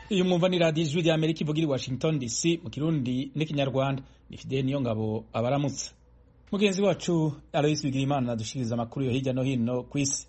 Iyi mwumva ni radiyo ijwi ry'Amerika ivugira i Washington DC mu Kirundi n'ikinyarwanda. Ni Fidel Niyongabo abaramutse. Mugenzi wacu Alois Bigirimana adushikiriza amakuru yo hirya no hino ku isi.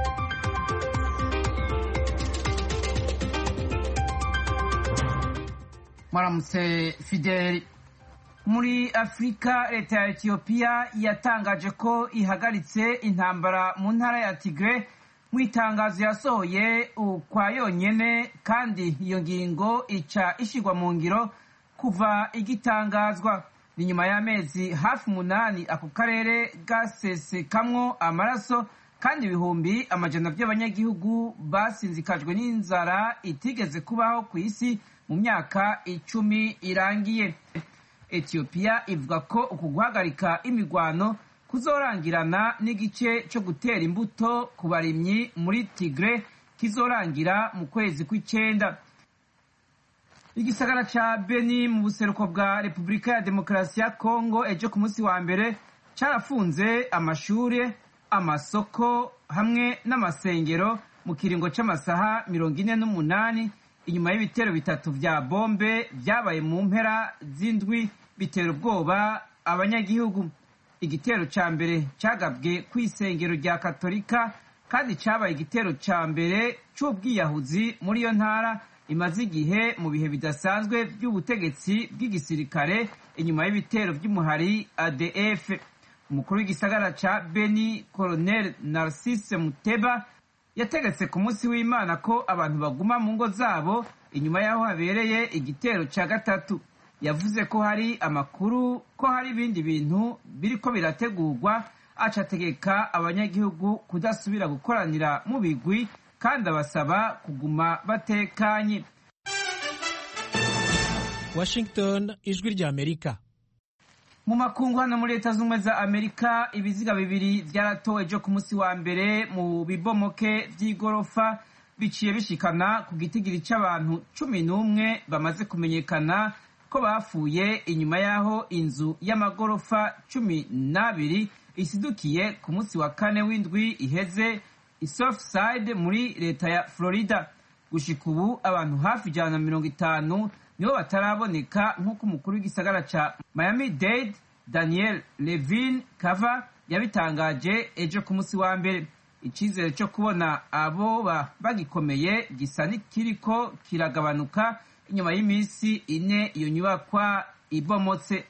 Mwaramutse Fidel. Muri Afrika, leta ya Ethiopia yatangaje ko ihagaritse intambara mu ntara ya Tigray mu itangazo yasohoye ukwa yonyene, kandi iyo ngingo ica ishigwa mu ngiro kuva igitangazwa. Ni nyuma y'amezi hafi 8 ako karere gasesekamwo amaraso, kandi ibihumbi amajana by'abanyagihugu basinzikajwe n'inzara itigeze kubaho ku isi mu myaka 10 irangiye. Ethiopia ivuga ko uku guhagarika imigwano kuzorangirana n'igice cyo gutera imbuto ku barimyi muri Tigray kizorangira mu kwezi kw'icenda. Igisagara ca Beni mu buseruko bwa Repubulika ya Demokarasi ya Kongo ejo ku munsi wa mbere carafunze amashure, amasoko hamwe n'amasengero mu kiringo c'amasaha 48 inyuma y'ibitero bitatu vya bombe vyabaye mu mpera z'indwi bitera ubwoba abanyagihugu. Igitero ca mbere cagabwe kw'isengero rya Katolika, kandi cabaye igitero ca mbere c'ubwiyahuzi muri iyo ntara imaze igihe mu bihe bidasanzwe by'ubutegetsi bw'igisirikare inyuma y'ibitero vy'umuhari ADF. Umukuru w'igisagara ca Beni, Colonel Narcisse Muteba, yategetse ku munsi w'Imana ko abantu baguma mu ngo zabo inyuma y'aho habereye igitero ca gatatu. Yavuze ko hari amakuru ko hari ibindi bintu biriko birategurwa, acategeka abanyagihugu kudasubira gukoranira mu bigwi, kandi abasaba kuguma batekanye. Washington, ijwi rya Amerika. Mu makungu hano muri Leta z'Ubumwe za Amerika, ibiziga bibiri vyaratowe ejo ku munsi wa mbere mu bibomoke vy'igorofa biciye bishikana ku gitigiri c'abantu 11 bamaze kumenyekana ko bapfuye inyuma y'aho inzu y'amagorofa 12 isidukiye ku munsi wa kane w'indwi iheze i Surfside muri leta ya Florida. Gushika ubu abantu hafi 150 nibo bataraboneka, nk'uko umukuru w'igisagara ca Miami-Dade Daniel Levine Kava yabitangaje ejo ku munsi wa mbere. Icizere cyo kubona abo bagikomeye gisa n'ikiriko kiragabanuka inyuma y'imisi 4 iyo nyubakwa ibomotse.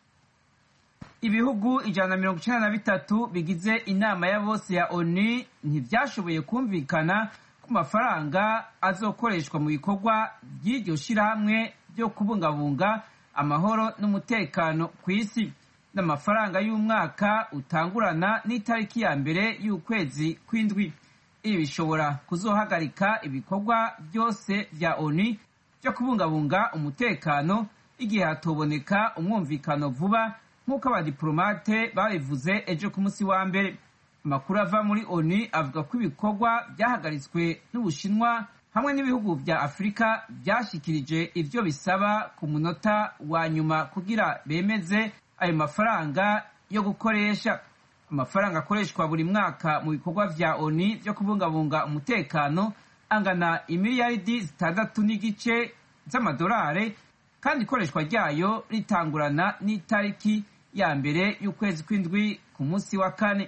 Ibihugu 193 bigize inama ya bose ya ONU ntivyashoboye kumvikana ku mafaranga azokoreshwa mu bikorwa by'iryo shirahamwe byo kubungabunga amahoro n'umutekano ku isi, n'amafaranga y'umwaka utangurana n'itariki ya mbere y'ukwezi kw'indwi. Ibi bishobora kuzohagarika ibikorwa byose vya ONU byo kubungabunga umutekano igihe hatoboneka umwumvikano vuba, nk'uko abadiplomate babivuze ejo ku munsi wa mbere. Amakuru ava muri ONU avuga ko ibikorwa byahagaritswe n'Ubushinwa hamwe n'ibihugu vya Afrika byashikirije ivyo bisaba ku munota wa nyuma kugira bemeze ayo mafaranga yo gukoresha. Amafaranga akoreshwa buri mwaka mu bikorwa vya ONU byo kubungabunga umutekano angana imiliyaridi 6.5 z'amadolari, kandi ikoreshwa ryayo ritangurana n'itariki ya mbere y'ukwezi kw'indwi ku munsi wa kane.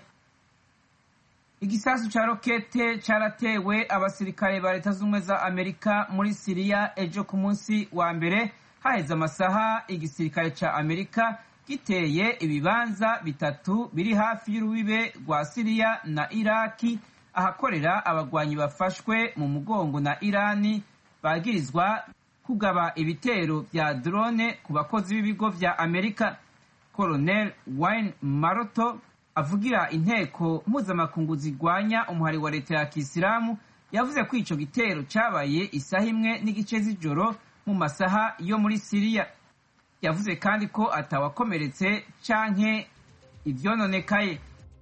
Igisasu ca rokete caratewe abasirikare ba Leta z'Ubumwe za Amerika muri Siriya ejo ku munsi wa mbere, haheze amasaha igisirikare ca Amerika giteye ibibanza bitatu biri hafi y'urubibe rwa Siriya na Iraki, ahakorera abagwanyi bafashwe mu mugongo na Irani bagirizwa kugaba ibitero vya drone ku bakozi b'ibigo vya Amerika. Colonel Wayne Maroto avugira inteko mpuzamakungu zigwanya umuhari wa leta ya Kisilamu yavuze ko ico gitero cabaye isaha 1:15 z'ijoro mu masaha yo muri Siriya. Yavuze kandi ko atawakomeretse canke ivyononekaye.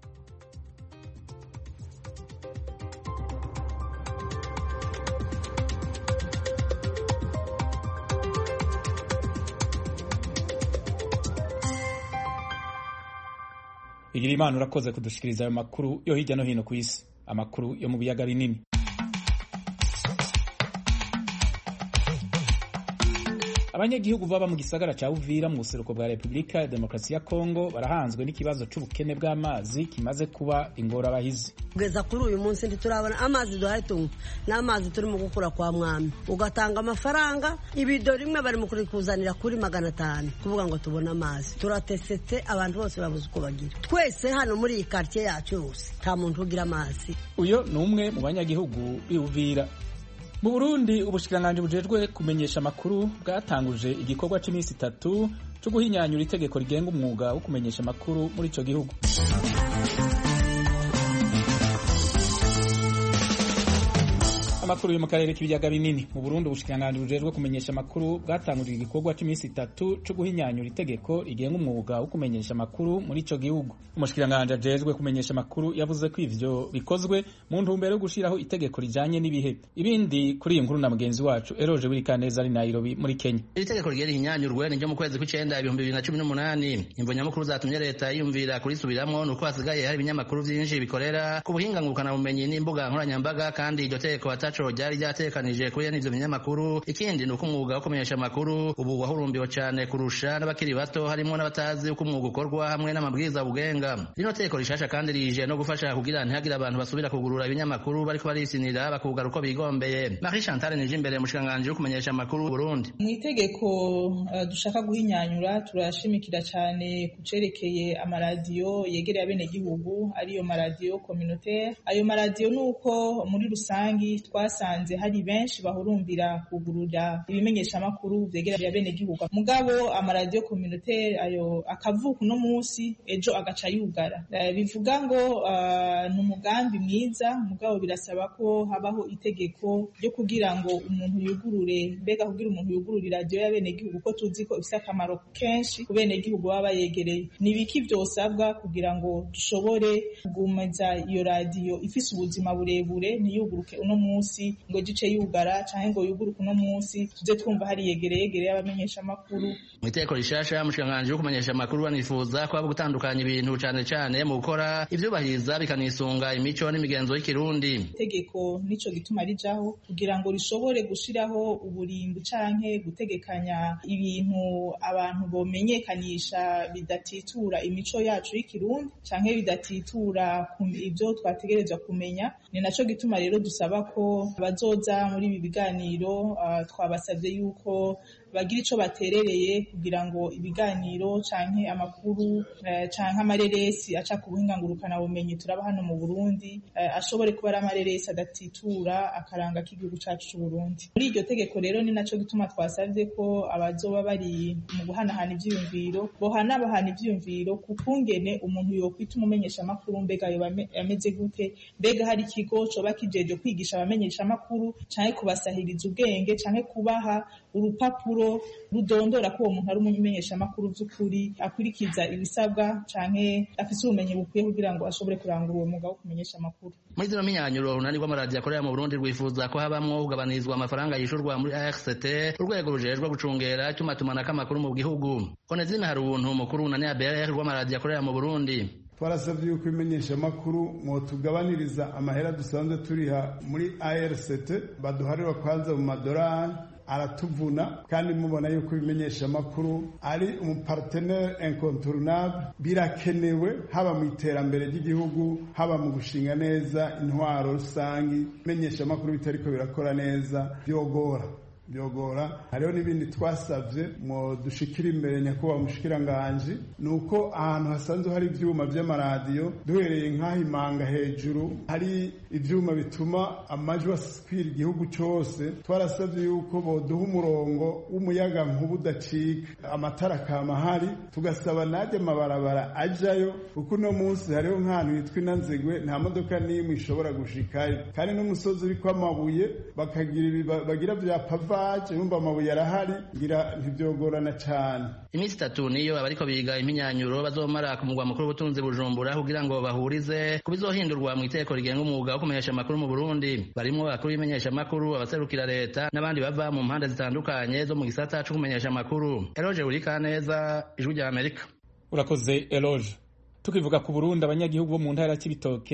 Bigirimana urakoze kudushikiriza ayo makuru yo hirya no hino ku isi. Amakuru yo mu biyaga binini. abanyagihugu baba mu gisagara ca Uvira mu buseruko bwa Repubulika ya Demokarasi ya Kongo barahanzwe n'ikibazo c'ubukene bw'amazi kimaze kuba ingorabahizi. Kugeza kuri uyu munsi nditurabona amazi duhaye tunywa n'amazi turimo gukura kwa mwami, ugatanga amafaranga ibido rimwe bari mu kurikuzanira kuri 500 kuvuga ngo tubona amazi. Turatesetse, abantu bose babuze uko bagira. Twese hano muri iyi quartier yacu yose nta muntu ugira amazi. Uyo ni umwe mu banyagihugu b'Uvira. Mu Burundi ubushikiranganji bujejwe kumenyesha amakuru bwatanguje igikorwa c'imisi 3 cyo guhinyanyura itegeko rigenga umwuga wo kumenyesha amakuru muri ico gihugu. Amakuru yo mu karere k'ibiyaga binini. Mu Burundi ubushikiranganji bujejwe kumenyesha amakuru bwatanguje igikorwa c'imisi 3 cyo guhinyanyura itegeko rigenga umwuga wo kumenyesha amakuru muri ico gihugu. Umushikiranganji ajejwe kumenyesha amakuru yavuze ko ivyo bikozwe mu ntumbero yo gushiraho itegeko rijanye n'ibihe. Ibindi kuri iyi nkuru na mugenzi wacu Eroje Wirikaneza ari Nairobi muri Kenya. Itegeko rigera hinyanyurwe ni ryo mu kwezi kw'icenda 2018. Imvo nyamukuru zatumye leta yumvira kurisubiramwo nuko hasigaye hari ibinyamakuru vyinshi bikorera ku buhinga ngurukana bumenyi n'imbuga nkoranyambaga, kandi iryo tegeko ataco ryari ryatekanije kuri n'ivyo binyamakuru. Ikindi nuko umwuga wo kumenyesha amakuru ubu wahurumbiwe cane kurusha n'abakiri bato, harimo n'abatazi uko umwuga ukorwa hamwe n'amabwiriza bugenga. Rino tegeko rishasha kandi rije no gufasha kugira ntihagire abantu basubira kugurura ibinyamakuru bariko barisinira bakugara uko bigombeye. Marie Chantal Nijimbere mushikanganje wo kumenyesha amakuru Burundi. Mu itegeko dushaka guhinyanyura turashimikira cane kucerekeye amaradiyo yegereye abene gihugu, ariyo maradiyo communautaire. Ayo maradiyo nuko muri rusangi twasanze hari benshi bahurumbira kugurura ibimenyesha amakuru vyegereye abene gihugu, mugabo amaradiyo communautaire ayo akavuka no munsi ejo agaca yugara. Bivuga ngo n'umugambi mwiza, mugabo birasaba ko habaho itegeko ryo kugira ngo umuntu yugurure, mbega kugira umuntu yugurure radio y'abene gihugu ko tuzi ko ifite akamaro kenshi ku bene gihugu baba yegereye. Nibiki vyosabwa kugira ngo dushobore kugumeza iyo radio ifise ubuzima burebure, ntiyuguruke uno munsi ngo gice yugara canke ngo yuguruke uno munsi tuze twumva hari yegereye y'abamenyesha amakuru. Mu itegeko rishasha mushikanganje wo kumenyesha amakuru banifuza ko gutandukanya ibintu cane mu gukora ivyubahiriza bikanisunga imico n'imigenzo y'ikirundi. Itegeko nico gituma rijaho kugira ngo rishobore gushiraho uburimbi canke gutegekanya ibintu abantu bomenyekanisha bidatitura imico yacu y'ikirundi canke bidatitura ivyo twategerezwa kumenya. Ni naco gituma rero dusaba ko bazoza muri ibi biganiro twabasavye yuko bagira ico baterereye kugira ngo ibiganiro canke amakuru canke amareresi aca ku buhinga ngurukana bumenyi turaba hano mu Burundi ashobore kuba ari amareresi adatitura akaranga k'igihugu cacu c'u Burundi. Muri iryo tegeko rero ni naco gituma twasavye ko abazoba bari mu guhanahana ivyiyumviro bohanabahana ivyiyumviro kukungene umuntu yokwita umumenyesha amakuru, mbega yameze gute, mbega hari ikigo coba kijeje kwigisha abamenyesha amakuru canke kubasahiriza ubwenge canke kubaha urupapuro rudondora ko uwo muntu ari umumenyesha amakuru vy'ukuri akurikiza ibisabwa canke afise ubumenyi bukwiye kugira ngo ashobore kurangura uwo mwuga wo kumenyesha amakuru. Muri zino minyanyuro runani rw'amaradiyo akorera mu Burundi rwifuza ko habamwo kugabanizwa amafaranga yishurwa muri ARCT, urwego rujejwe gucungera itumatumanako amakuru mu gihugu. Onezime hari ubuntu mukuru runani ABR rw'amaradiyo akorera mu Burundi. Twarasabye yuko imenyesha makuru mwotugabaniriza amahera dusanzwe turiha muri ARCT, baduharira kwanza mu madolari aratuvuna, kandi mubona yuko ibimenyesha makuru ari umupartenaire incontournable, birakenewe haba mu iterambere ry'igihugu, haba mu gushinga neza intwaro rusangi. Imenyesha makuru bitariko birakora neza byogora. Hariho n'ibindi twasavye mwo dushikira imbere nyakubahwa mushikiranganje, nuko ahantu hasanzwe hari ivyuma vy'amaradiyo duhereye nk'ahimanga hejuru hari ivyuma bituma amajwi askwira igihugu cyose. Twarasavye yuko boduha umurongo w'umuyaga nkuba udacika, amatara kama hari, tugasaba najye amabarabara ajayo, kuko uno munsi hariho nk'ahantu hitwa Inanzigwe nta modoka n'imwe ishobora gushikayo, kandi n'umusozi uriko amabuye bagira vya pava yumva amabuye arahari, ngira ntibyogorana cyane. Iminsi 3 niyo abariko biga iminyanyuro bazomara ku mugwa mukuru w'ubutunzi Bujumbura kugira ngo bahurize kubizohindurwa mu itegeko rigenga umwuga wo kumenyesha amakuru mu Burundi. Barimo abakuru b'imenyesha amakuru, abaserukira leta n'abandi bava mu mpande zitandukanye zo mu gisata cyo kumenyesha amakuru. Eloge Wirikaneza, Ijwi rya Amerika. Urakoze Eloge. Tukivuga ku Burundi, abanyagihugu bo mu ntara y'Ibitoke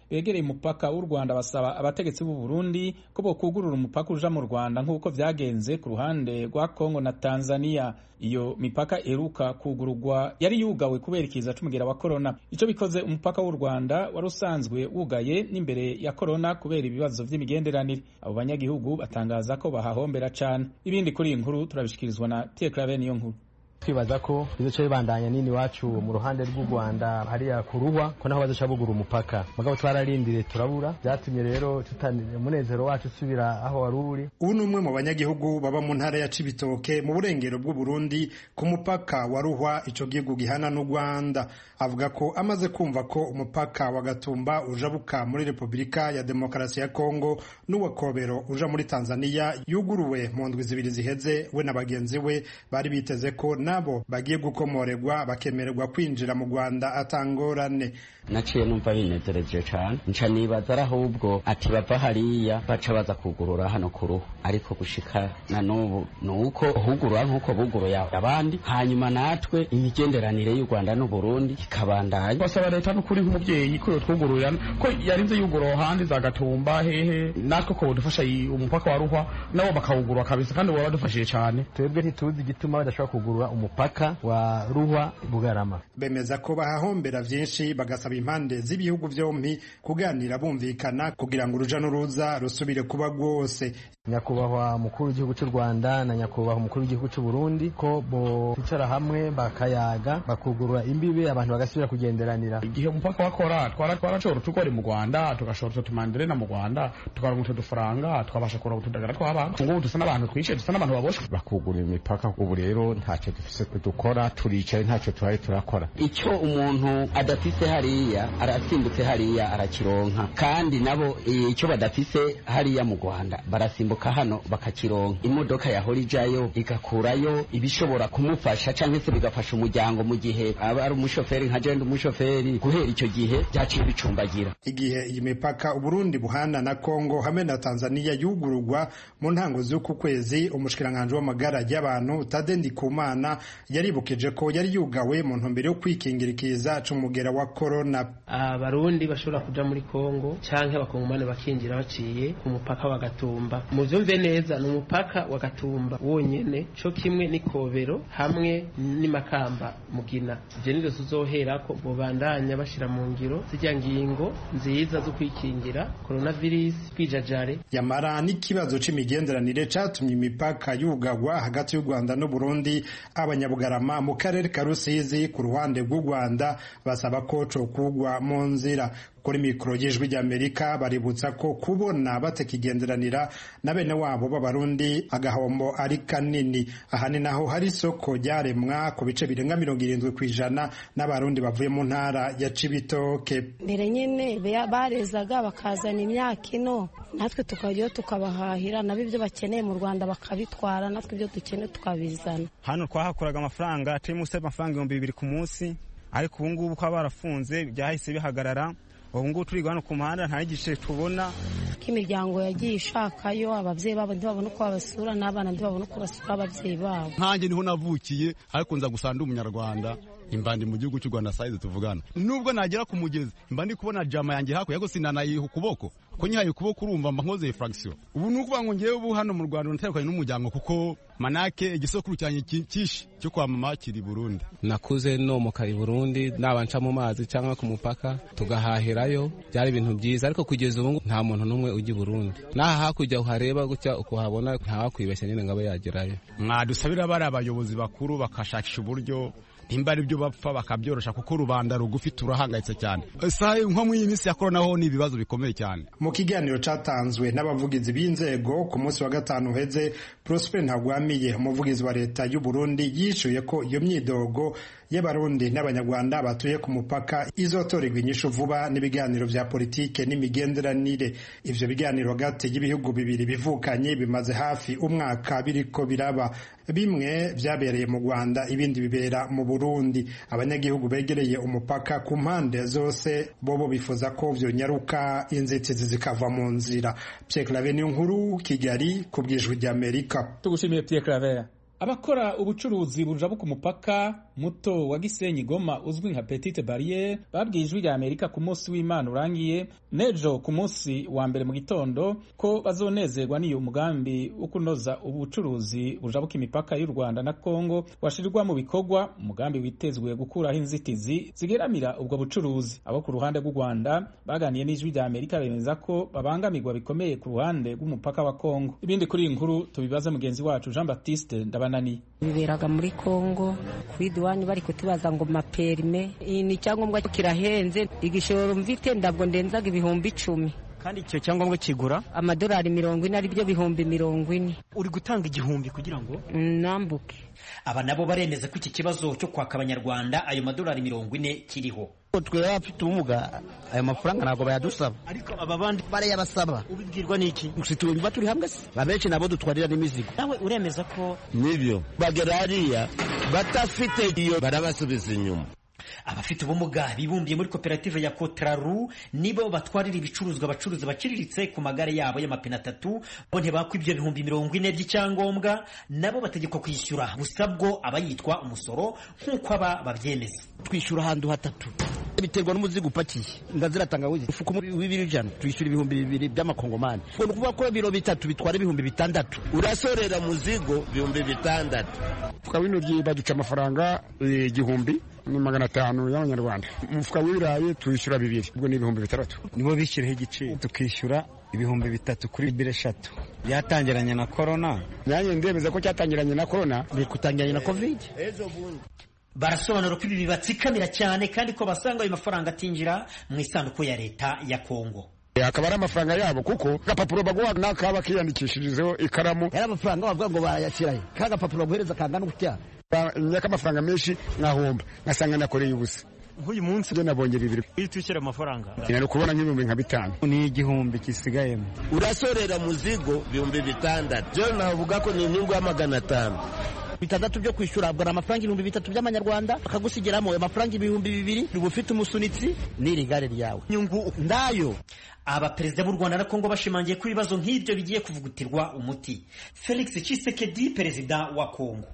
begereye umupaka w'u Rwanda basaba abategetsi b'u Burundi ko bokugurura umupaka uja mu Rwanda nk'uko vyagenze ku ruhande rwa Kongo na Tanzania. Iyo mipaka eruka kugururwa yari yugawe kubera ikiza c'umugera wa corona. Ico bikoze umupaka w'u Rwanda wari usanzwe wugaye n'imbere ya corona kubera ibibazo vy'imigenderanire. Abo banyagihugu batangaza ko bahahombera cane. Ibindi kuri iyi nkuru turabishikirizwa na Pierre Claver niyo nkuru. Twibaza ko bizoca bibandanya nini wacu mu ruhande rw'u Rwanda hariya kuruhwa ko naho bazoca bugura umupaka mugabo twararindire turabura byatumye rero tutanire umunezero wacu usubira aho wari uri. Ubu numwe mu banyagihugu baba mu ntara ya Cibitoke mu burengero bw'u Burundi ku mupaka wa Ruhwa ico gihugu gihana n'u Rwanda avuga ko amaze kumva ko umupaka wa Gatumba ujabuka muri Republika ya Demokarasi ya Kongo n'uwa Kobero uja muri Tanzania yuguruwe mu ndwi zibiri ziheze we na bagenzi we bari biteze ko nabo bagiye gukomoregwa bakemererwa kwinjira mu Rwanda atangorane. Naciye numva binezereje cyane nca nibaza ahubwo ati bava hariya baca baza kugurura hano kuruhu ariko gushika na n'ubu nuko hugurura nkuko buguruya abandi hanyuma natwe imigenderanire y'u Rwanda n'u Burundi ikabandanya. Basaba leta n'ukuri nk'umubyeyi ko twugurura ko yarinze yuguro handi za Gatumba hehe natwe ko budufasha umupaka wa Ruhwa nabo bakawugurura kabisa kandi waba dufashije cyane. Twebwe ntituzi igituma badashobora kugurura umupaka wa Ruhwa Bugarama. Bemeza ko bahahombera vyinshi bagasaba impande z'ibihugu vyompi kuganira bumvikana kugira ngo uruja n'uruza rusubire kuba rwose. Nyakubahwa mukuru w'igihugu cy'u Rwanda na nyakubahwa mukuru w'igihugu cy'u Burundi ko bo bicara hamwe bakayaga bakugurura imbibe abantu bagasubira kugenderanira. Igihe umupaka wakora twarashobora tukore mu Rwanda tugashobora tumandire na mu Rwanda tukaronka udufaranga twabasha kurora utudagara tw'abantu ngo dusa n'abantu twishe dusa n'abantu baboshe bakugurura imipaka. Ubu rero ntacyo dufise dukora turicaye ntacyo tuhaye turakora. Icyo umuntu adafise hariya arasimbutse hariya arakironka kandi nabo icyo badafise hariya mu Rwanda barasimbuka hano bakakironka. Imodoka yahora ijayo igakurayo ibishobora kumufasha cyangwa se bigafasha umuryango mu gihe aba ari umushoferi nka jenda umushoferi guhera icyo gihe byaciye bicumbagira. Igihe iyi mipaka Uburundi buhana na Kongo hamwe na Tanzania yugururwa mu ntango z'uku kwezi umushikiranganje w'amagara y'abantu Tade Ndikumana yaribukije ko yari yugawe mu ntumbero yo kwikingirikiza c'umugera wa corona. Abarundi bashobora kuja muri Kongo canke abakongomane bakinjira baciye ku mupaka wa Gatumba. Muvyumve neza ni umupaka wa Gatumba wonyene co kimwe ni Kobero hamwe ni Makamba Mugina. Je nizo tuzoherako bobandanya bashira mu ngiro zijya ngingo nziza zo kwikingira coronavirus kwijajare. Yamara n'ikibazo c'imigenderanire catumye imipaka yugagwa hagati y'u Rwanda n'u Burundi. Abanyabugarama mu karere ka Rusizi ku ruhande rw'u Rwanda basaba ko cokugwa mu nzira. Kuri mikoro y'Ijwi ry'Amerika baributsa ko kubona batakigenderanira na bene wabo b'Abarundi agahombo ari kanini. Aha ni naho hari isoko ryaremwa ku bice birenga 70% n'Abarundi bavuye mu ntara ya Cibitoke. Mbere nyene barezaga bakazana imyaka ino natwe tukajya tukabahahira nabo ibyo bakeneye mu Rwanda bakabitwara natwe ibyo dukeneye tukabizana. Hano twahakuraga amafaranga atari amafaranga 2,000 ku munsi ariko ubu ngubu kwa barafunze byahise bihagarara. Ubu ngubu turi hano ku muhanda nta gice tubona ko imiryango yagiye ishakayo abavyeyi babo ntibabona uko babasura n'abana ntibabona uko basura abavyeyi babo. Nkanjye niho navukiye ariko nza gusanda umunyarwanda imbandi mu gihugu cy'u Rwanda saize tuvugana. Nubwo nagera ku mugezi imbandi kubona jama yanjye hako yago sinanayiha ukuboko ko nyihaye ukuboko urumva mba nkoze fraction. Ubu nukuvuga ngo ngiye ubu hano mu Rwanda ntarekanye n'umuryango kuko manake igisokuru cyanye kishi cyo kwa mama kiri Burundi. Nakuze no mu kari Burundi nabanca mu mazi cyangwa ku mupaka tugahahirayo byari ibintu byiza ariko kugeza ubu nta muntu numwe ujya Burundi. Naha hakujya uhareba gutya ukuhabona ntawakwibeshya nyine ngabo yagerayo. Mwadusabira bari abayobozi bakuru bakashakisha uburyo ntimbari ibyo bapfa bakabyorosha kuko rubanda rugufi turahangayitse cyane. Sahe nko mu minsi ya corona ho ni ibibazo bikomeye cyane. Mu kiganiro catanzwe n'abavugizi b'inzego ku munsi wa gatanu heze Prosper Ntagwamiye umuvugizi wa leta y'u Burundi yishuye ko iyo myidogo y'Abarundi n'Abanyarwanda batuye ku mupaka izotorerwa inyishu vuba n'ibiganiro vya politike n'imigenderanire. Ivyo biganiro hagati y'ibihugu bibiri bivukanye bimaze hafi umwaka biriko biraba. Bimwe vyabereye mu Rwanda ibindi bibera mu Burundi. Abanyagihugu begereye umupaka ku mpande zose bobo bifuza ko vyonyaruka inzitizi zikava mu nzira. Pierre Claver nkuru Kigali ku bw'Ijwi ry'Amerika. Tugushimiye Pierre Claver. abakora ubucuruzi bujabuka ku mupaka muto wa Gisenyi Goma uzwi nka Petite Barriere babwiye Ijwi rya Amerika ku munsi w'Imana urangiye nejo ku munsi wa mbere mu gitondo ko bazonezerwa n'iyo mugambi wo kunoza ubucuruzi bujabuka imipaka y'u Rwanda na Kongo washirirwa mu bikorwa, umugambi witezwe gukuraho inzitizi zigeramira ubwo bucuruzi. Abo ku ruhande rw'u Rwanda baganiye n'Ijwi rya Amerika bemeza ko babangamirwa bikomeye ku ruhande rw'umupaka wa Kongo. Ibindi kuri iyi nkuru tubibaza mugenzi wacu Jean Baptiste Ndabanani. Biberaga muri Kongo kuri duwani bari kutubaza ngo maperime ni cyangombwa kirahenze, igishoro mvite ndabwo ndenzaga ibihumbi 10 kandi icyo cyangombwa kigura amadolari 40 ari byo bihumbi 40. Uri gutanga igihumbi kugira ngo nambuke. Aba nabo baremeza ko iki kibazo cyo kwaka abanyarwanda ayo madolari 40 kiriho. Twe abafite ubumuga ayo mafaranga ntabwo bayadusaba, ariko aba bandi barayabasaba. Ubibwirwa n'iki? Usituye turi hamwe se abenshi nabo dutwarira n'imizigo. Nawe uremeza ko nibyo bagera hariya batafite iyo barabasubiza inyuma. Abafite ubumuga bibumbiye muri koperative ya Kotraru nibo batwarira ibicuruzwa abacuruzi baciriritse ku magare yabo y'amapine 3, bo ntibakwa ibyo bihumbi 40 by'icyangombwa, nabo bategekwa kwishyura busabwo abayitwa umusoro nk'uko aba babyemeza. Twishyura ahantu hatatu biterwa n'umuzigo upakiye, ndaziratanga wizi ufuko $200 twishyura ibihumbi 2 by'amakongomani. Ngo kuvuga ko biro 3 bitwara ibihumbi 6, urasorera muzigo ibihumbi 6. Fuka wino baduca amafaranga 1,500 y'abanyarwanda. Umufuka w'ibirayi twishyura 2, ubwo ni ibihumbi 3. Nibo bishyiraho igiciro tukishyura ibihumbi 3 kuri bire 3. Byatangiranye na corona. Nanjye ndemeza ko cyatangiranye na corona, bikutangiranye na covid. Barasobanura ko ibi bibatsikamira cyane kandi ko basanga ayo mafaranga atinjira mu isanduku ya leta ya Kongo. Akaba ari amafaranga yabo kuko gapapuro baguha nakaba kiyandikishirizeho ikaramu. Yari amafaranga bavuga ngo barayakiraye. Kaga papuro guhereza kangana gutya. Nyaka amafaranga menshi nkahomba ngasanga nakoreye ubusa. Nk'uyu munsi byo nabonye 2. Twishyura amafaranga. Nari kubona nk'ibihumbi 5. Ni igihumbi kisigayemo. Urasorera muzigo ibihumbi 6. Byo navuga ko ni inyungu ya 500. 6 byo kwishyura abwo amafaranga 3,000 by'amanyarwanda akagusigeramo amafaranga 2,000 ufite umusunitsi n'irigare ryawe nyungu ndayo. Abaperezida b'u Rwanda na Kongo bashimangiye ko ibibazo nk'ibyo bigiye kuvugutirwa umuti. Felix Tshisekedi, perezida wa Kongo: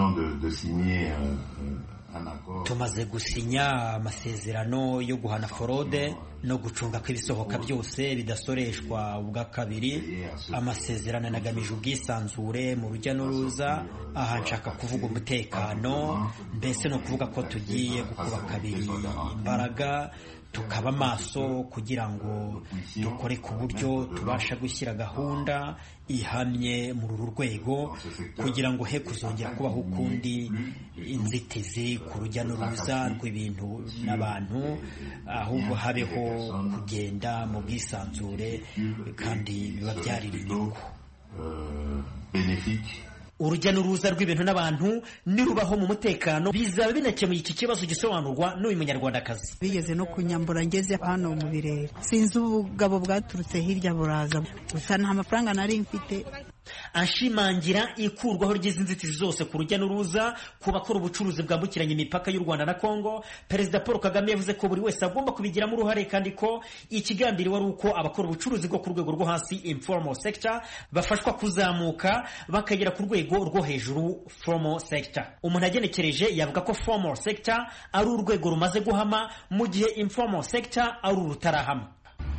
tumaze gusinya amasezerano yo guhana forode no gucunga ko ibisohoka byose bidasoreshwa ubwa kabiri. Amasezerano anagamije ubwisanzure mu rujya n'uruza. Aha nshaka kuvuga umutekano, mbese no kuvuga ko tugiye gukuba kabiri imbaraga, tukaba maso kugira ngo dukore ku buryo tubasha gushyira gahunda ihamye muri uru rwego kugira ngo he kuzongera kubaho ukundi inzitizi ku rujya n'uruza rw'ibintu n'abantu, ahubwo habeho kugenda mu bwisanzure kandi biba byarira inyungu. Urujya n'uruza rw'ibintu n'abantu nirubaho mu mutekano bizaba binakemuye iki kibazo gisobanurwa n'uyu munyarwandakazi. Bigeze no kunyambura ngeze hano mu birere, sinzi ubugabo bwaturutse hirya buraza, gusa nta mafaranga nari mfite. Ashimangira ikurwaho ry'izi nzitizi zose ku rujya n'uruza ku bakora ubucuruzi bwambukiranya imipaka y'u Rwanda na Kongo. Perezida Paul Kagame yavuze ko buri wese agomba kubigiramo uruhare kandi ko ikigambiriwe ari uko abakora ubucuruzi bwo ku rwego rwo hasi informal sector bafashwa kuzamuka bakagera ku rwego rwo hejuru formal sector. Umuntu agenekereje yavuga ko formal sector ari urwego rumaze guhama mu gihe informal sector ari urutarahama.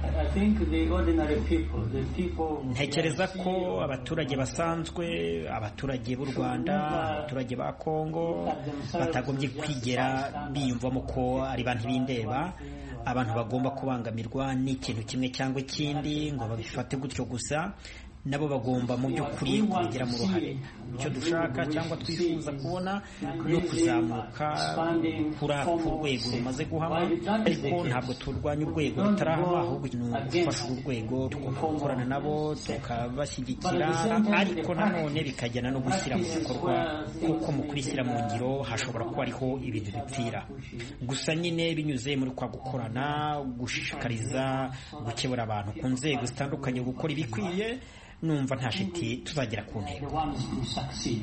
Ntekereza ko abaturage basanzwe, abaturage b'u Rwanda, abaturage ba Kongo batagombye kwigera biyumvamo ko ari bantu bindeba. Abantu bagomba kubangamirwa n'ikintu kimwe cyangwa ikindi ngo babifate gutyo gusa. Nabo bagomba mu by'ukuri kubigiramo uruhare. Icyo dushaka cyangwa twifuza kubona no kuzamuka kuri urwego rumaze guhama, ariko ntabwo turwanya urwego rutarahama, ahubwo ni ugufasha urwego, tugakorana nabo tukabashyigikira, ariko nanone bikajyana no gushyira mu bikorwa, kuko mu kubishyira mu ngiro hashobora kuba ariho ibintu bipfira. Gusa nyine binyuze muri kwa gukorana, gushishikariza, gukebura abantu ku nzego zitandukanye gukora ibikwiye, numva nta shiti tuzagera ku ntego.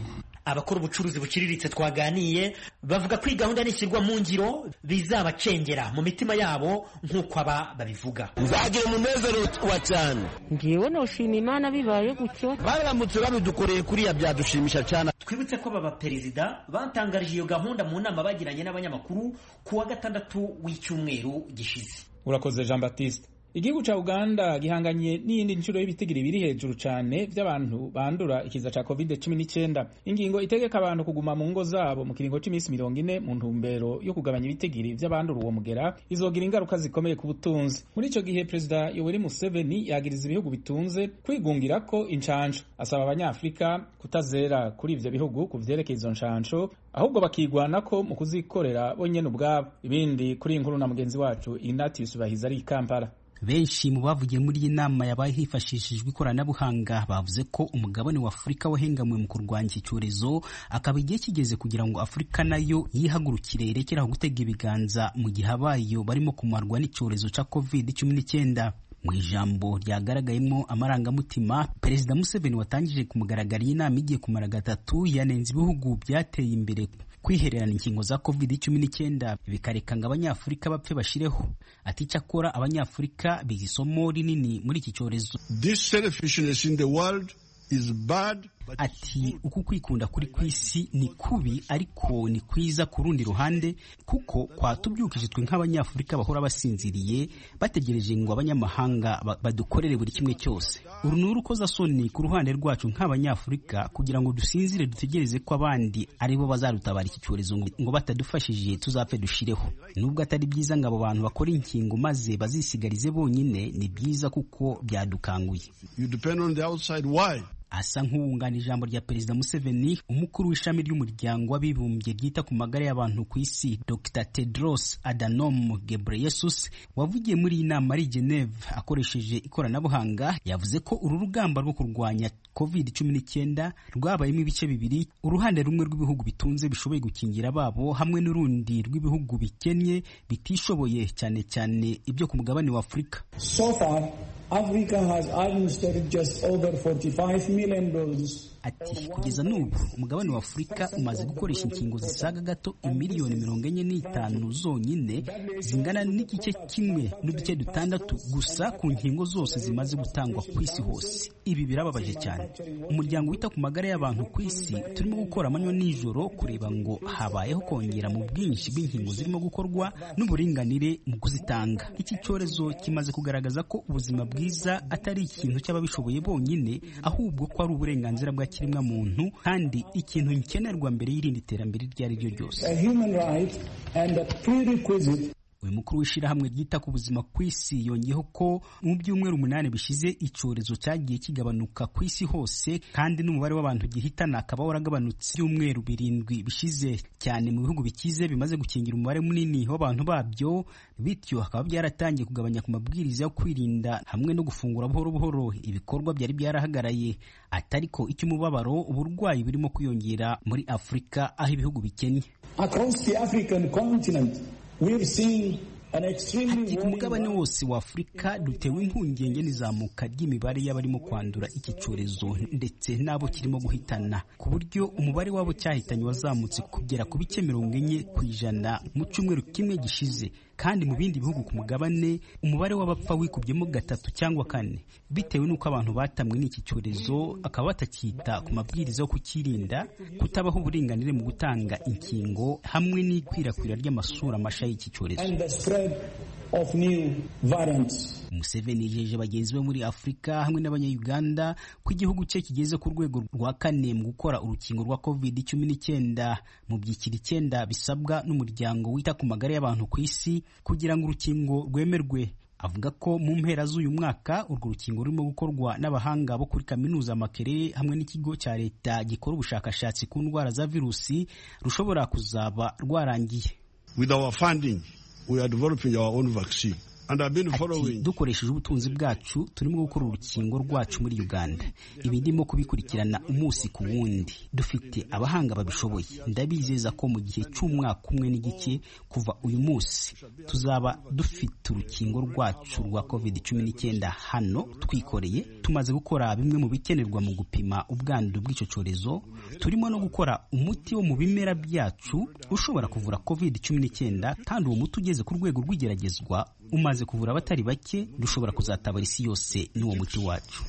abakora ubucuruzi buciriritse twaganiye bavuga ko iyi gahunda nishyirwa mu ngiro bizabacengera mu mitima yabo nk'uko aba babivuga. nzagira umunezero wa cyane. ngewe noshima Imana bibaye gutyo, baramutse babidukoreye kuriya byadushimisha cyane. Twibutse ko baba perezida batangarije iyo gahunda mu nama bagiranye n'abanyamakuru ku wa 6 w'icyumweru gishize. Urakoze Jean Baptiste. Igihugu ca Uganda gihanganye n'iyindi ncuro y'ibitigiri biri hejuru cyane by'abantu bandura ikiza ca COVID-19. Ingingo itegeka abantu kuguma mu ngo zabo mu kiringo c'imisi 40 mu ntumbero yo kugabanya ibitigiri by'abandura uwo mugera izogira ingaruka zikomeye ku butunzi. Muri ico gihe Perezida Yoweri Museveni yagiriza ibihugu bitunze kwigungira ko incanco, asaba abanyafrika kutazera kuri ivyo bihugu kuvyerekeye izo ncanco, ahubwo bakigwanako mu kuzikorera bonyene ubwabo. Ibindi kuri inkuru na mugenzi wacu Ignatius Bahizi ari i Kampala. Benshi mu bavugiye muri iyi nama yabaye hifashishijwe ikoranabuhanga bavuze ko umugabane wa Afurika wahengamwe mu kurwanya iki cyorezo, akaba igihe kigeze kugira ngo Afurika nayo yihagurukire irekeraho gutega ibiganza mu gihe abayo barimo kumarwa n'icyorezo ca COVID-19. Mu ijambo ryagaragayemo amarangamutima, Perezida Museveni watangije ku mugaragaro y'inama igiye kumara 3 yanenze ibihugu byateye imbere kwihererana inkingo za COVID-19 bikareka ngo abanyafurika bapfe bashireho. Ati cyakora abanyafurika biga isomo rinini muri iki cyorezo. This selfishness in the world is bad. Ati uku kwikunda kuri kwisi ni kubi, ariko ni kwiza ku rundi ruhande, kuko kwatubyukije twe nk'abanyafurika bahora basinziriye bategereje ngo abanyamahanga badukorere buri kimwe cyose. Uru ni urukozasoni ku ruhande rwacu nk'abanyafurika kugira ngo dusinzire dutegereze ko abandi aribo bazarutabara iki cyorezo ngo batadufashije tuzapfe dushireho. Nubwo atari byiza ngo abo bantu bakora inkingo maze bazisigarize bonyine, ni byiza kuko byadukanguye. You depend on the outside. Why? Asa nk'uwungana ijambo rya Perezida Museveni, umukuru w'ishami ry'umuryango w'abibumbye ryita ku magara y'abantu ku isi Dr. Tedros Adhanom Ghebreyesus wavugiye muri iyi nama ari Geneve akoresheje ikoranabuhanga, yavuze ko uru rugamba rwo kurwanya COVID-19 rwabayemo ibice bibiri, uruhande rumwe rw'ibihugu bitunze bishoboye gukingira babo hamwe n'urundi rw'ibihugu bikennye bitishoboye, cyane cyane ibyo ku mugabane wa Afurika. So far, Africa has administered just over 45 million doses. Ati kugeza n'ubu umugabane wa Afurika umaze gukoresha inkingo zisaga gato imiliyoni 45 zonyine, zingana n'igice kimwe n'uduce 6 gusa ku nkingo zose zimaze gutangwa ku isi hose. Ibi birababaje cyane. Umuryango wita ku magara y'abantu ku isi turimo gukora amanywa n'ijoro kureba ngo habayeho kongera mu bwinshi bw'inkingo zirimo gukorwa n'uburinganire mu kuzitanga. Iki cyorezo kimaze kugaragaza ko ubuzima bwiza atari ikintu cy'ababishoboye bonyine, ahubwo ko ari uburenganzira bwa kiremwa muntu kandi ikintu nkenerwa mbere y'irindi terambere iryo ari ryo ryose. Uyu mukuru w'ishirahamwe ryita ku buzima ku isi yongeyeho ko mu byumweru 8 bishize icyorezo cyagiye kigabanuka ku isi hose, kandi n'umubare w'abantu gihitana akaba waragabanutse byumweru 7 bishize, cyane mu bihugu bikize bimaze gukingira umubare munini w'abantu babyo, bityo hakaba byaratangiye kugabanya ku mabwiriza yo kwirinda hamwe no gufungura buhoro buhoro ibikorwa byari byarahagaraye. Atariko icy'umubabaro, uburwayi burimo kwiyongera muri Afurika aho ibihugu bikennye. Across the African continent, we've seen Ati ku mugabane wose wa Afurika dutewe impungenge n'izamuka ry'imibare y'abarimo kwandura iki cyorezo ndetse n'abo kirimo guhitana, ku buryo umubare wabo cyahitanye wazamutse kugera ku bice 40% mu cyumweru kimwe gishize, kandi mu bindi bihugu ku mugabane umubare w'abapfa wikubyemo 3 cyangwa 4 bitewe n'uko abantu batamwe n'iki cyorezo akaba batakita ku mabwiriza yo kukirinda, kutabaho uburinganire mu gutanga inkingo hamwe n'ikwirakwira ry'amasura amasha y'iki cyorezo. Of new variants. Museveni yijeje bagenzi be muri Afurika hamwe n'abanya-Uganda ko igihugu cye kigeze ku rwego rwa 4 mu gukora urukingo rwa COVID-19 mu byiciro 9 bisabwa n'umuryango wita ku magara y'abantu ku isi kugira ngo urukingo rwemerwe. Avuga ko mu mpera z'uyu mwaka urwo rukingo rurimo gukorwa n'abahanga bo kuri kaminuza Makerere hamwe n'ikigo cya leta gikora ubushakashatsi ku ndwara za virusi rushobora kuzaba rwarangiye. With our funding, we are developing our own vaccine. Ati dukoresheje ubutunzi bwacu turimo gukora urukingo rwacu muri Uganda. Ibi ndimo kubikurikirana umunsi ku wundi. Dufite abahanga babishoboye. Ndabizeza ko mu gihe cy'umwaka umwe n'igice kuva uyu munsi tuzaba dufite urukingo rwacu rwa COVID-19 hano twikoreye. Tumaze gukora bimwe mu bikenerwa mu gupima ubwandu bw'icyo cyorezo. Turimo no gukora umuti wo mu bimera byacu ushobora kuvura COVID-19 kandi uwo muti ugeze ku rwego rw'igeragezwa umaze kuvura abatari bake. Dushobora kuzatabara isi yose n'uwo muti wacu.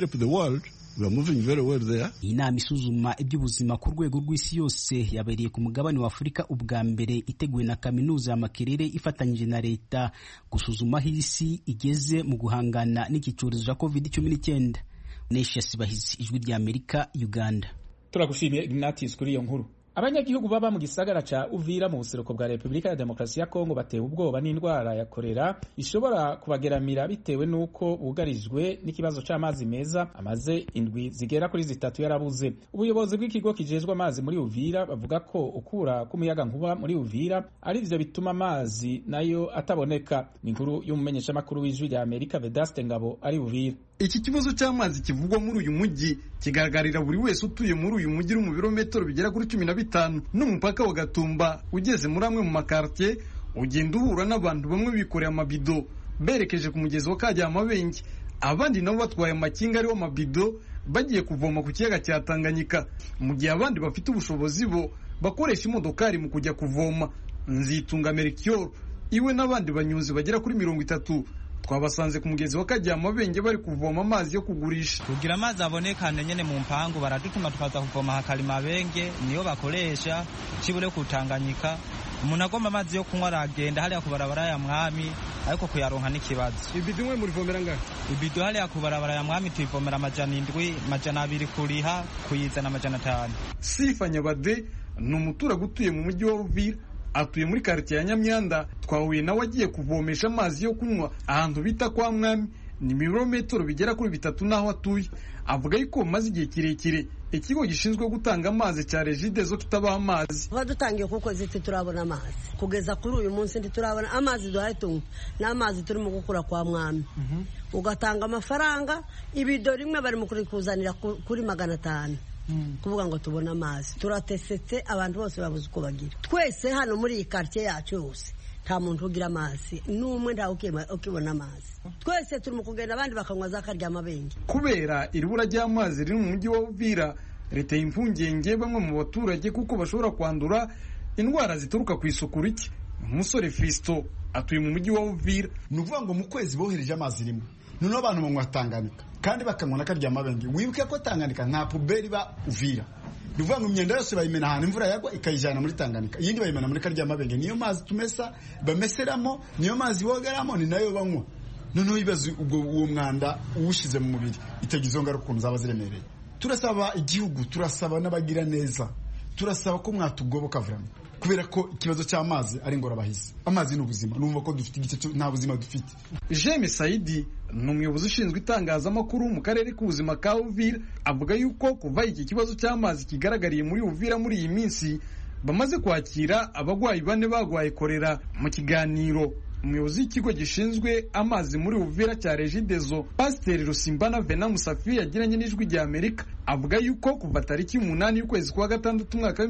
Iyi nama isuzuma iby'ubuzima ku rwego rw'isi yose yabereye ku mugabane wa Afurika ubwa mbere, iteguwe na kaminuza ya Makerere ifatanyije na leta gusuzuma aho isi igeze mu guhangana n'iki cyorezo cya COVID-19. Nesha Sibahizi, Ijwi rya Amerika, Uganda. Turagushimiye Ignatius kuri iyo nkuru. Abanyagihugu baba mu gisagara ca Uvira mu buseruko bwa Repubulika ya Demokarasi ya Kongo batewe ubwoba n'indwara ya kolera ishobora kubageramira bitewe n'uko bugarijwe n'ikibazo c'amazi meza amaze indwi zigera kuri 3 yarabuze. Ubuyobozi bw'ikigo kijejwe amazi muri Uvira bavuga ko ukura k'umuyaga nkuba muri Uvira ari ivyo bituma amazi nayo ataboneka. Ni inkuru y'umumenyesha makuru w'Ijwi rya Amerika Vedaste Ngabo ari Uvira. Iki kibazo cy'amazi kivugwa muri uyu mujyi kigaragarira buri wese utuye muri uyu mujyi mu birometero bigera kuri 15 n'umupaka wa Gatumba. Ugeze muri amwe mu makartie ugenda uhura n'abantu bamwe bikoreye amabido berekeje ku mugezi wa Kajyamabenge, abandi nabo batwaye amakinga ariho amabido bagiye kuvoma ku kiyaga cya Tanganyika, mu gihe abandi bafite ubushobozi bo bakoresha imodokari mu kujya kuvoma. Nzitunga Melchior iwe n'abandi banyuzi bagera kuri 30 twabasanze ku mugezi wa Kajyamabenge bari kuvoma amazi yo kugurisha. Kugira amazi abonekane nyene mu mpangu baradutuma tukaza kuvoma Hakalimabenge, niyo bakoresha kibure kutanganyika. Umuntu agomba amazi yo kunywa aragenda hariya ku barabara ya Mwami, ariko kuyaronka n'ikibazo. Ibido imwe muri vomera ngahe? Ibido hariya ku barabara ya Mwami tuyivomera 700, 200 kuriha, kuyizana 500. Sifa Nyabade ni umuturage utuye mu mujyi wa Uvira, atuye muri quartier ya Nyamyanda. Twahuye nawe agiye kuvomesha amazi yo kunywa ahantu bita kwa Mwami, ni ibirometero bigera kuri 3 naho atuye. Avuga yuko maze igihe kirekire ikigo gishinzwe gutanga amazi cya Regideso kitabaha amazi. Badutangiye kuko ziti turabona amazi kugeza kuri uyu munsi turabona amazi duhaye tunywa n'amazi turimo gukura kwa Mwami. Ugatanga amafaranga ibido rimwe bari mu kurikuzanira kuri 500 kuvuga ngo tubona amazi. Turatesetse abantu bose babuze uko bagira. Twese hano muri iyi quartier yacu yose nta muntu ugira amazi n'umwe nta ukibona amazi. Twese turi mu kugenda abandi bakanywa za Karyamabenge. Kubera iribura ry'amazi riri mu mujyi wa Uvira, leta impungenge bamwe mu baturage kuko bashobora kwandura indwara zituruka ku isuku rike. Umusore Fisto atuye mu mujyi wa Uvira. Nuvuga ngo mu kwezi bohereje amazi rimwe none abantu banywa Tanganyika kandi bakanywa na Karyamabenge. Wibuke ko Tanganyika nta puberi ba Uvira. Nuvuga ngo imyenda yose bayimena ahantu imvura yagwa ikayijana muri Tanganyika, iyindi bayimena muri Karyamabenge. Niyo mazi tumesa bameseramo, niyo mazi bogeramo, ni nayo banywa. Noneho ibibazo ubwo uwo mwanda uwushize mu mubiri itagize ngaruka ukuntu zaba ziremereye. Turasaba igihugu, turasaba n'abagira neza, turasaba ko mwatugoboka vramo, kubera ko ikibazo cy'amazi ari ingorabahizi. Amazi n'ubuzima, numva ko dufite igice nta buzima dufite. James Saidi ni umuyobozi ushinzwe itangazamakuru mu karere k'ubuzima ka Uvira, avuga yuko kuva iki kibazo cy'amazi kigaragariye muri Uvira muri iyi minsi bamaze kwakira abagwayi 4 bagwaye kolera. Mu kiganiro umuyobozi w'ikigo gishinzwe amazi muri Uvira cya Regideso, Pasiteri Rusimbana Vena Musafi yagiranye n'Ijwi rya Amerika, avuga yuko kuva tariki 8 y'ukwezi kwa gatandatu mwaka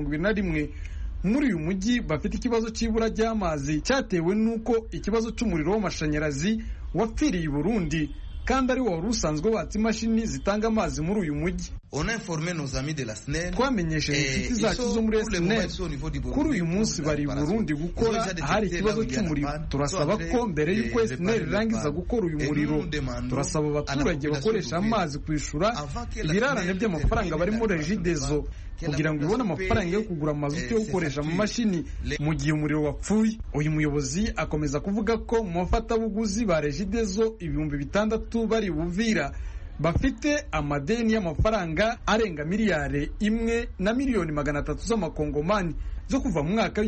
2021 muri uyu mujyi bafite ikibazo cy'ibura ry'amazi cyatewe n'uko ikibazo cy'umuriro w'amashanyarazi wapfiriye i Burundi kandi ari wari usanzwe watsa imashini zitanga amazi muri uyu mujyi. Twamenyesheje inshuti zacu zo muri SNEL kuri uyu munsi bari i Burundi gukora ahari ikibazo cy'umuriro. Turasaba ko mbere y'uko SNEL irangiza gukora uyu muriro, turasaba abaturage bakoresha amazi kwishura ibirarane by'amafaranga bari muri Regideso kugira ngo ibone amafaranga yo kugura amazuti yo gukoresha mu mashini mu gihe umuriro wapfuye. Uyu muyobozi akomeza kuvuga ko mu mafatabuguzi ba Regideso 600 bari Buvira bafite amadeni y'amafaranga arenga miliyari 1 na miliyoni 300 z'amakongomani zo kuva mu mwaka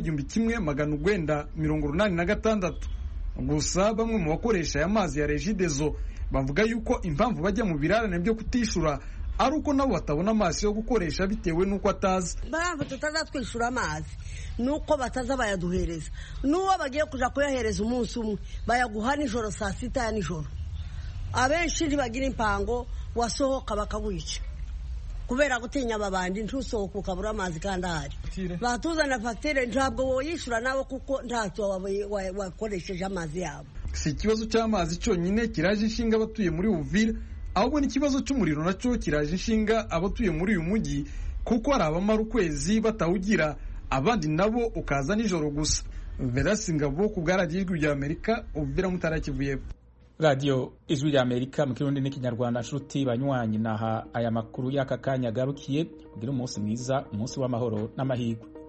w'1986. Gusa bamwe mu bakoresha aya mazi ya Regideso bavuga yuko impamvu bajya mu birarane byo kutishura ari uko nabo batabona amazi yo gukoresha bitewe n'uko atazi. Baramva tutazatwishyura amazi nuko bataza bayaduhereza, n'uwo bagiye kuja kuyahereza umunsi umwe bayaguha nijoro saa sita ya nijoro. Abenshi ntibagira impango, wasohoka bakawica kubera gutinya ababandi, ntusohoka ukabura amazi kandi ahari. Batuzana fagitire ntabwo woyishyura nawe kuko ntacyo wakoresheje amazi yabo. Si ikibazo cy'amazi cyonyine kiraje inshinga abatuye muri Uvira, ahubwo n'ikibazo cy'umuriro nacyo kiraje inshinga abatuye muri uyu mujyi, kuko hari abamara ukwezi batawugira, abandi nabo ukaza nijoro gusa. Verasi Ngabo ku bw'Radiyo Ijwi ry'Amerika, Uvira Mutara Kivu y'Epfo. Radio Ijwi ry'Amerika mu Kirundi n'Ikinyarwanda. Nshuti banywanyi, naha aya makuru y'aka kanya agarukiye. Mugire umunsi mwiza, umunsi w'amahoro n'amahirwe.